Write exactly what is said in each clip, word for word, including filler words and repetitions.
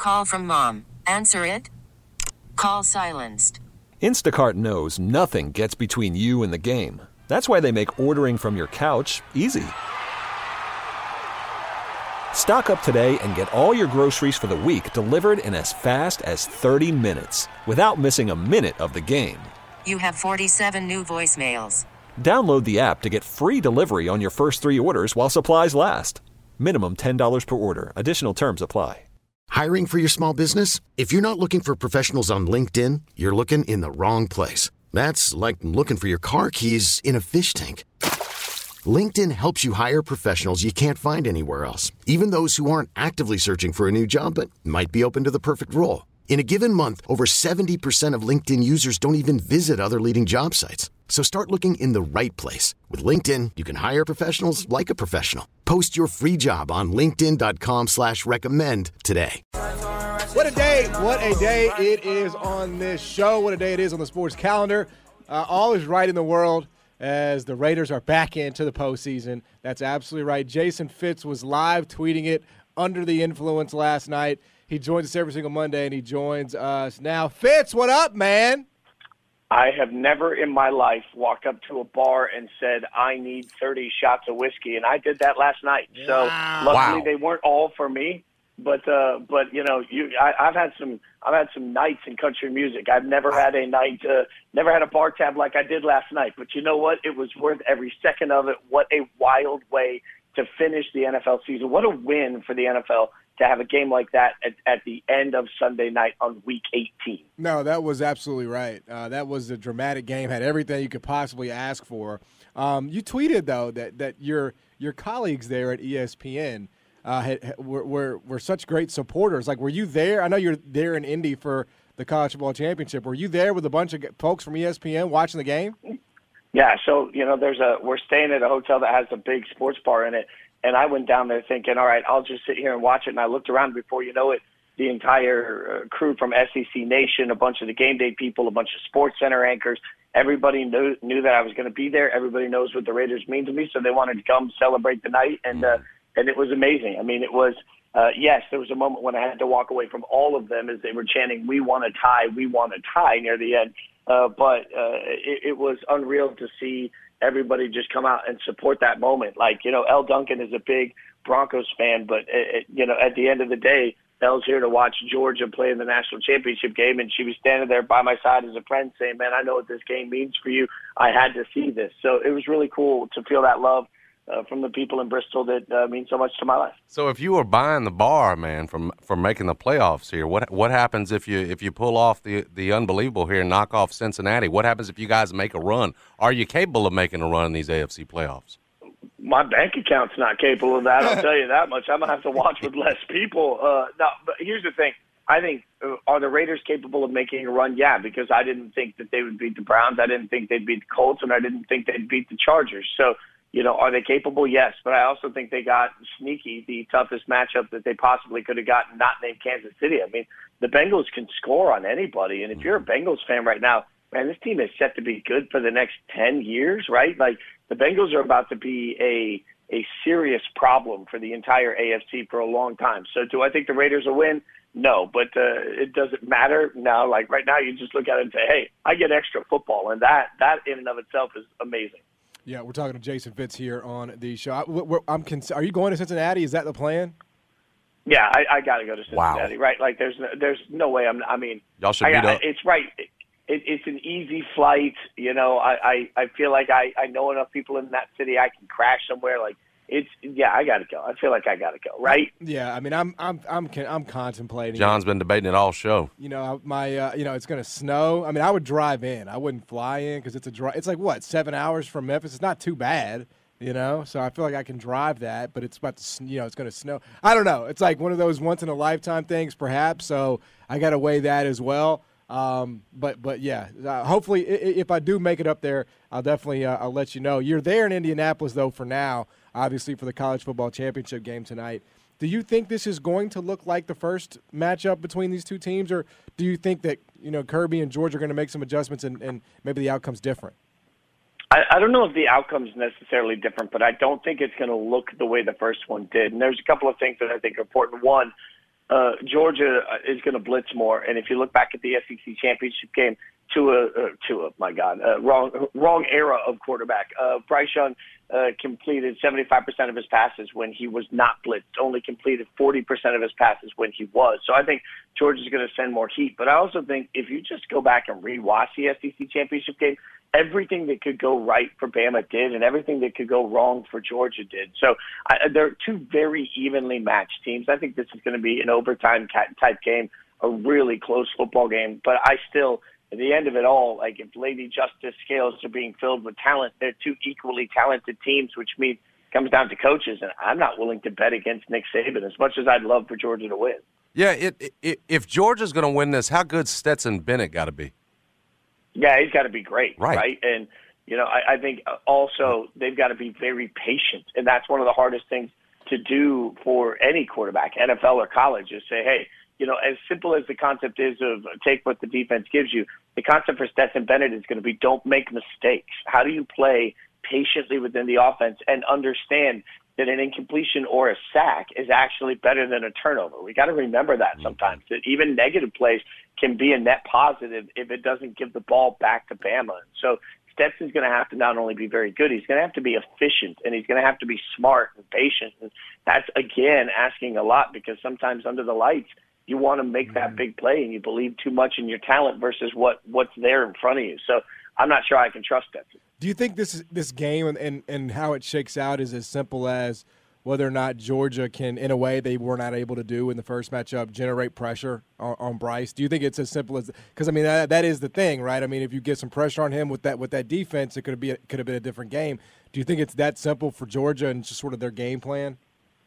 Call from mom. Answer it. Call silenced. Instacart knows nothing gets between you and the game. That's why they make ordering from your couch easy. Stock up today and get all your groceries for the week delivered in as fast as thirty minutes without missing a minute of the game. You have forty-seven new voicemails. Download the app to get free delivery on your first three orders while supplies last. Minimum ten dollars per order. Additional terms apply. Hiring for your small business? If you're not looking for professionals on LinkedIn, you're looking in the wrong place. That's like looking for your car keys in a fish tank. LinkedIn helps you hire professionals you can't find anywhere else, even those who aren't actively searching for a new job but might be open to the perfect role. In a given month, over seventy percent of LinkedIn users don't even visit other leading job sites. So start looking in the right place. With LinkedIn, you can hire professionals like a professional. Post your free job on linkedin.com slash recommend today. What a day, what a day it is on this show. What a day it is on the sports calendar. Uh, all is right in the world as the Raiders are back into the postseason. That's absolutely right. Jason Fitz was live tweeting it under the influence last night. He joins us every single Monday, and he joins us now. Fitz, what up, man? I have never in my life walked up to a bar and said, I need thirty shots of whiskey, and I did that last night. Wow. So luckily Wow. they weren't all for me, but uh, but you know, you I, I've had some I've had some nights in country music. I've never had a night, uh, never had a bar tab like I did last night. But you know what? It was worth every second of it. What a wild way to finish the N F L season. What a win for the N F L to have a game like that at, at the end of Sunday night on week eighteen. No, that was absolutely right. Uh, that was a dramatic game, had everything you could possibly ask for. Um, you tweeted, though, that, that your your colleagues there at E S P N uh, had, had, were, were were such great supporters. Like, were you there? I know you're there in Indy for the College Football Championship. Were you there with a bunch of folks from E S P N watching the game? Yeah, so, you know, there's a we're staying at a hotel that has a big sports bar in it. And I went down there thinking, all right, I'll just sit here and watch it. And I looked around before you know it, the entire uh, crew from S E C Nation, a bunch of the game day people, a bunch of Sports Center anchors, everybody knew knew that I was going to be there. Everybody knows what the Raiders mean to me, so they wanted to come celebrate the night. And uh, and it was amazing. I mean, it was, uh, yes, there was a moment when I had to walk away from all of them as they were chanting, we want a tie, we want a tie near the end. Uh, but uh, it, it was unreal to see everybody just come out and support that moment. Like, you know, Elle Duncan is a big Broncos fan, but, it, it, you know, at the end of the day, Elle's here to watch Georgia play in the national championship game, and she was standing there by my side as a friend saying, man, I know what this game means for you. I had to see this. So it was really cool to feel that love uh, from the people in Bristol that uh, mean so much to my life. So if you were buying the bar, man, from from making the playoffs here, what what happens if you if you pull off the the unbelievable here and knock off Cincinnati? What happens if you guys make a run? Are you capable of making a run in these A F C playoffs? My bank account's not capable of that. I'll tell you that much. I'm gonna have to watch with less people. Uh, no, but here's the thing. I think uh, are the Raiders capable of making a run? Yeah, because I didn't think that they would beat the Browns. I didn't think they'd beat the Colts, and I didn't think they'd beat the Chargers. So, you know, are they capable? Yes, but I also think they got sneaky the toughest matchup that they possibly could have gotten, not named Kansas City. I mean, the Bengals can score on anybody, and if you're a Bengals fan right now, man, this team is set to be good for the next ten years, right? Like, the Bengals are about to be a a serious problem for the entire A F C for a long time. So do I think the Raiders will win? No, but uh, it doesn't matter now. Like right now, you just look at it and say, hey, I get extra football, and that that in and of itself is amazing. Yeah, we're talking to Jason Fitz here on the show. I, we're, I'm cons- are you going to Cincinnati? Is that the plan? Yeah, I, I got to go to Cincinnati, Wow. right? Like there's no, there's no way I'm. I mean, Y'all should I, meet I, up. it's right. It, it, it's an easy flight. You know, I, I, I feel like I, I know enough people in that city. I can crash somewhere. Like it's yeah, I got to go. I feel like I got to go. Right? Yeah, I mean, I'm I'm I'm I'm contemplating. John's been debating it all show. You know, my uh, you know, it's going to snow. I mean, I would drive in. I wouldn't fly in because it's a dri- It's like what seven hours from Memphis. It's not too bad. You know, so I feel like I can drive that, but it's about to, sn- you know, it's going to snow. I don't know. It's like one of those once in a lifetime things, perhaps. So I got to weigh that as well. Um, but but yeah, uh, hopefully, I- if I do make it up there, I'll definitely uh, I'll let you know. You're there in Indianapolis though for now, obviously for the college football championship game tonight. Do you think this is going to look like the first matchup between these two teams, or do you think that you know Kirby and George are going to make some adjustments and, and maybe the outcome's different? I, I don't know if the outcome's necessarily different, but I don't think it's going to look the way the first one did. And there's a couple of things that I think are important. One, uh, Georgia is going to blitz more. And if you look back at the S E C championship game, Tua, uh, Tua, my God, uh, wrong, wrong era of quarterback. Uh, Bryce Young uh, completed seventy-five percent of his passes when he was not blitzed. Only completed forty percent of his passes when he was. So I think Georgia's going to send more heat. But I also think if you just go back and rewatch the S E C championship game, everything that could go right for Bama did, and everything that could go wrong for Georgia did. So I, they're two very evenly matched teams. I think this is going to be an overtime type game, a really close football game. But I still, at the end of it all, like if Lady Justice scales are being filled with talent, they're two equally talented teams, which means it comes down to coaches. And I'm not willing to bet against Nick Saban as much as I'd love for Georgia to win. Yeah, it, it, if Georgia's going to win this, how good Stetson Bennett got to be? Yeah, he's got to be great, right? right? And, you know, I, I think also they've got to be very patient. And that's one of the hardest things to do for any quarterback, N F L or college, is say, hey, you know, as simple as the concept is of take what the defense gives you, the concept for Stetson Bennett is going to be don't make mistakes. How do you play patiently within the offense and understand that an incompletion or a sack is actually better than a turnover? We got to remember that sometimes, that even negative plays can be a net positive if it doesn't give the ball back to Bama. So Stetson's going to have to not only be very good, he's going to have to be efficient, and he's going to have to be smart and patient. And that's, again, asking a lot, because sometimes under the lights, you want to make that big play and you believe too much in your talent versus what, what's there in front of you. So I'm not sure I can trust Stetson. Do you think this this game and, and, and how it shakes out is as simple as whether or not Georgia can, in a way they were not able to do in the first matchup, generate pressure on, on Bryce? Do you think it's as simple as – because, I mean, that, that is the thing, right? I mean, if you get some pressure on him with that with that defense, it could be could have been a different game. Do you think it's that simple for Georgia and just sort of their game plan?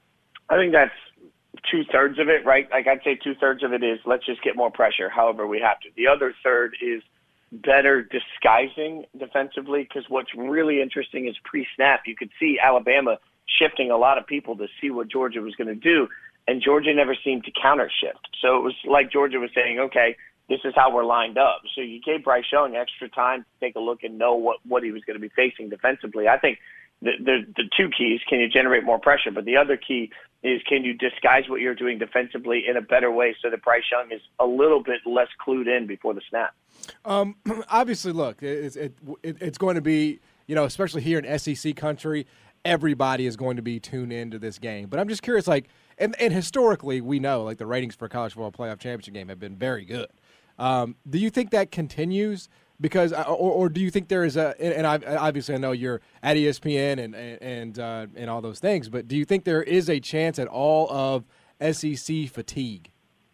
I think that's two-thirds of it, right? Like I'd say two-thirds of it is let's just get more pressure however we have to. The other third is better disguising defensively, because what's really interesting is pre-snap. You could see Alabama shifting a lot of people to see what Georgia was going to do, and Georgia never seemed to counter shift. So it was like Georgia was saying, okay, this is how we're lined up. So you gave Bryce Young extra time to take a look and know what, what he was going to be facing defensively. I think the, the, the two keys, can you generate more pressure? But the other key is, can you disguise what you're doing defensively in a better way so that Bryce Young is a little bit less clued in before the snap? Um, obviously, look, it's, it, it, it's going to be, you know, especially here in S E C country, everybody is going to be tuned into this game. But I'm just curious, like, and, and historically, we know, like, the ratings for a college football playoff championship game have been very good. Um, do you think that continues? Because, or, or do you think there is a, and I obviously I know you're at E S P N and and uh, and all those things, but do you think there is a chance at all of S E C fatigue?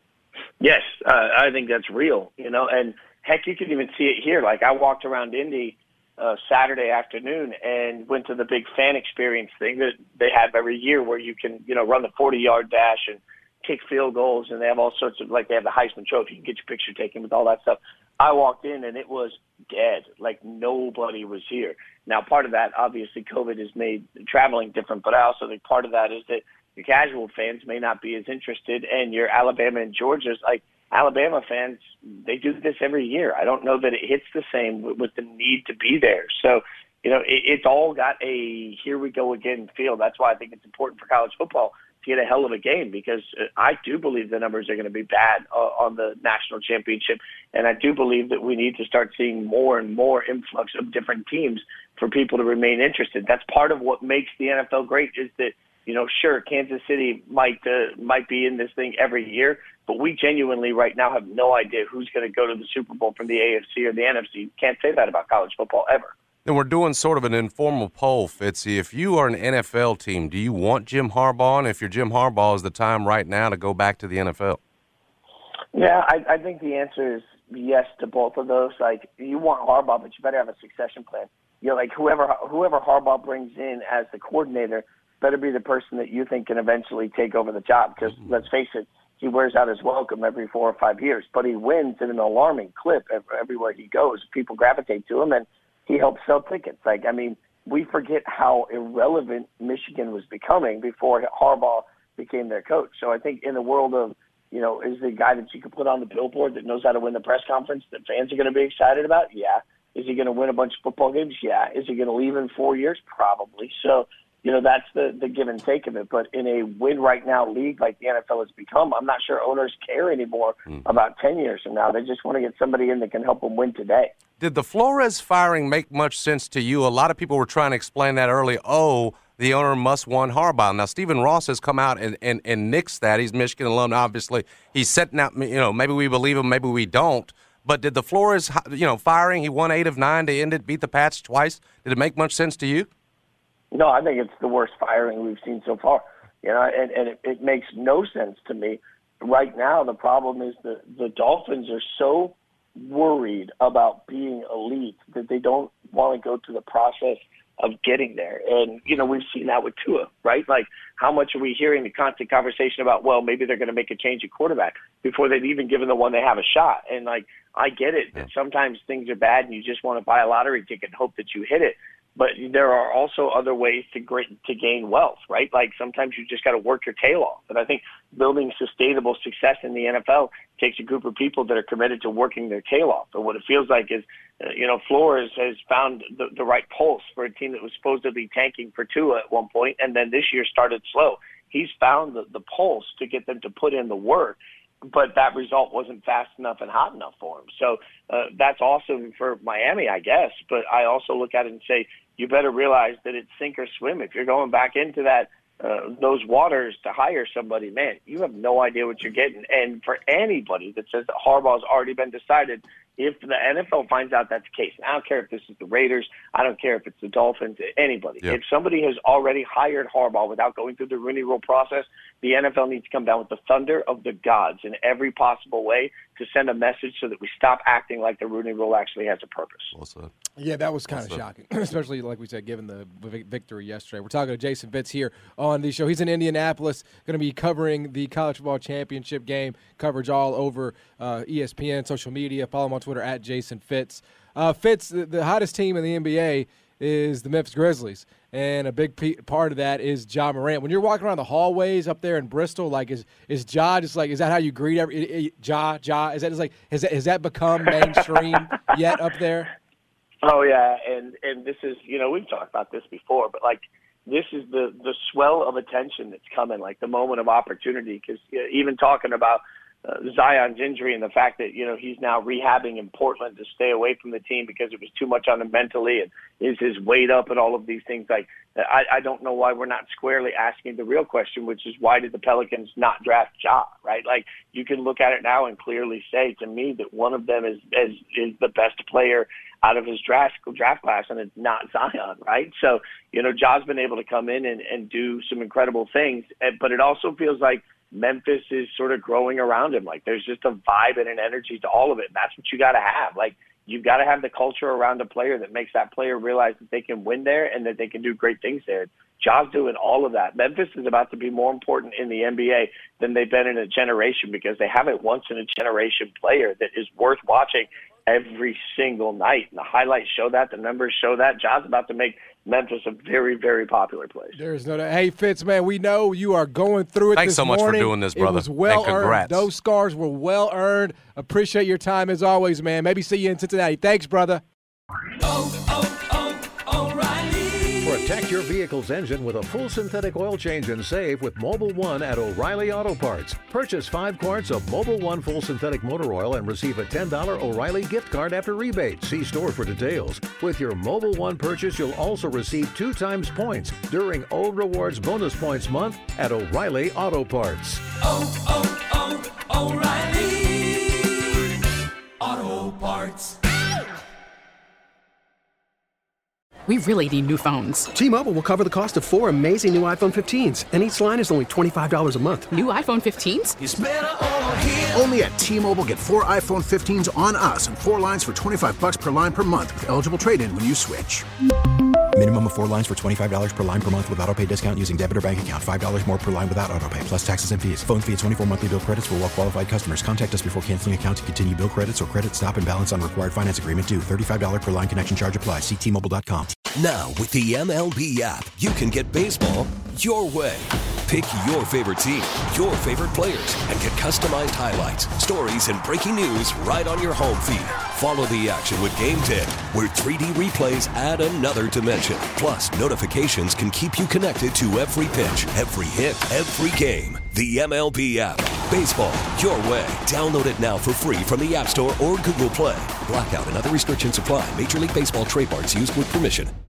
Yes, uh, I think that's real. You know, and heck, you can even see it here. Like I walked around Indy uh, Saturday afternoon and went to the big fan experience thing that they have every year, where you can, you know, run the forty-yard dash and kick field goals, and they have all sorts of, like, they have the Heisman Trophy. You can get your picture taken with all that stuff. I walked in, and it was dead. Like, nobody was here. Now, part of that, obviously, COVID has made traveling different, but I also think part of that is that your casual fans may not be as interested, and your Alabama and Georgia's, like, Alabama fans, they do this every year. I don't know that it hits the same with, with the need to be there. So, you know, it, it's all got a here we go again feel. That's why I think it's important for college football to get a hell of a game, because I do believe the numbers are going to be bad uh, on the national championship. And I do believe that we need to start seeing more and more influx of different teams for people to remain interested. That's part of what makes the N F L great, is that, you know, sure, Kansas City might uh, might be in this thing every year, but we genuinely right now have no idea who's going to go to the Super Bowl from the A F C or the N F C. Can't say that about college football ever. And we're doing sort of an informal poll, Fitzy. If you are an N F L team, do you want Jim Harbaugh? And if you're Jim Harbaugh, is the time right now to go back to the N F L? Yeah, I, I think the answer is yes to both of those. Like, you want Harbaugh, but you better have a succession plan. You know, like whoever whoever Harbaugh brings in as the coordinator better be the person that you think can eventually take over the job. Because let's face it, he wears out his welcome every four or five years, but he wins at an alarming clip everywhere he goes. People gravitate to him, and he helps sell tickets. Like, I mean, we forget how irrelevant Michigan was becoming before Harbaugh became their coach. So I think in the world of, you know, is the guy that you can put on the billboard that knows how to win the press conference that fans are going to be excited about? Yeah. Is he going to win a bunch of football games? Yeah. Is he going to leave in four years? Probably. So, you know, that's the, the give and take of it. But in a win right now league like the N F L has become, I'm not sure owners care anymore mm. about ten years from now. They just want to get somebody in that can help them win today. Did the Flores firing make much sense to you? A lot of people were trying to explain that early. Oh, the owner must want Harbaugh. Now, Stephen Ross has come out and, and, and nixed that. He's Michigan alum, obviously. He's setting out, you know, maybe we believe him, maybe we don't. But did the Flores, you know, firing, he won eight of nine to end it, beat the Pats twice. Did it make much sense to you? No, I think it's the worst firing we've seen so far. You know, and, and it, it makes no sense to me. Right now, the problem is that the Dolphins are so worried about being elite that they don't want to go through the process of getting there. And, you know, we've seen that with Tua, right? Like, how much are we hearing the constant conversation about, well, maybe they're going to make a change at quarterback before they've even given the one they have a shot. And, like, I get it that sometimes things are bad and you just want to buy a lottery ticket and hope that you hit it. But there are also other ways to great, to gain wealth, right? Like sometimes you just got to work your tail off. And I think building sustainable success in the N F L takes a group of people that are committed to working their tail off. And what it feels like is, uh, you know, Flores has found the, the right pulse for a team that was supposedly tanking for Tua at one point, and then this year started slow. He's found the, the pulse to get them to put in the work. But that result wasn't fast enough and hot enough for him. So uh, that's awesome for Miami, I guess. But I also look at it and say, you better realize that it's sink or swim. If you're going back into that uh, those waters to hire somebody, man, you have no idea what you're getting. And for anybody that says that Harbaugh's already been decided, if the N F L finds out that's the case, and I don't care if this is the Raiders, I don't care if it's the Dolphins, anybody. Yep. If somebody has already hired Harbaugh without going through the Rooney Rule process, the N F L needs to come down with the thunder of the gods in every possible way to send a message so that we stop acting like the Rooney Rule actually has a purpose. Well said. Yeah, that was kind well of shocking, especially, like we said, given the victory yesterday. We're talking to Jason Fitz here on the show. He's in Indianapolis, going to be covering the college football championship game, coverage all over uh, E S P N, social media. Follow him on Twitter at Jason Fitz. Uh, Fitz, the, the hottest team in the N B A is the Memphis Grizzlies, and a big p- part of that is Ja Morant. When you're walking around the hallways up there in Bristol, like is is Ja just like, is that how you greet every Ja Ja? Is that just like has that, has that become mainstream yet up there? Oh yeah, and and this is, you know, we've talked about this before, but like this is the the swell of attention that's coming, like the moment of opportunity. Because you know, even talking about Uh, Zion's injury and the fact that, you know, he's now rehabbing in Portland to stay away from the team because it was too much on him mentally, and is his weight up and all of these things. Like, I, I don't know why we're not squarely asking the real question, which is why did the Pelicans not draft Ja, right? Like, you can look at it now and clearly say to me that one of them is, is, is the best player out of his draft draft class, and it's not Zion, right? So, you know, Ja's been able to come in and, and do some incredible things, but it also feels like Memphis is sort of growing around him. Like there's just a vibe and an energy to all of it. And that's what you got to have. Like you've got to have the culture around a player that makes that player realize that they can win there and that they can do great things there. Ja's doing all of that. Memphis is about to be more important in the N B A than they've been in a generation because they have a once-in-a-generation player that is worth watching every single night. And the highlights show that. The numbers show that. Ja's about to make Memphis a very, very popular place. There's no doubt. Hey, Fitz, man, we know you are going through it Thanks this so much morning. for doing this, brother. It was well and congrats. earned. Those scars were well earned. Appreciate your time as always, man. Maybe see you in Cincinnati. Thanks, brother. Oh, oh, oh, O'Reilly. Protect your vehicle's engine with a full synthetic oil change and save with Mobil one at O'Reilly Auto Parts. Purchase five quarts of Mobil one full synthetic motor oil and receive a ten dollars O'Reilly gift card after rebate. See store for details. With your Mobil one purchase, you'll also receive two times points during O Rewards Bonus Points Month at O'Reilly Auto Parts. Oh, oh, oh, O'Reilly Auto Parts. We really need new phones. T-Mobile will cover the cost of four amazing new iPhone fifteens, and each line is only twenty-five dollars a month. New iPhone fifteens? It's better over here. Only at T-Mobile, get four iPhone fifteens on us and four lines for twenty-five dollars per line per month with eligible trade-in when you switch. Minimum of four lines for twenty-five dollars per line per month with autopay discount using debit or bank account. five dollars more per line without autopay, plus taxes and fees. Phone fee at twenty-four monthly bill credits for well-qualified customers. Contact us before canceling account to continue bill credits or credit stop and balance on required finance agreement due. thirty-five dollars per line connection charge applies. See T Mobile dot com. Now, with the M L B app, you can get baseball your way. Pick your favorite team, your favorite players, and get customized highlights, stories, and breaking news right on your home feed. Follow the action with Game ten, where three D replays add another dimension. Plus, notifications can keep you connected to every pitch, every hit, every game. The M L B app. Baseball, your way. Download it now for free from the App Store or Google Play. Blackout and other restrictions apply. Major League Baseball trademarks used with permission.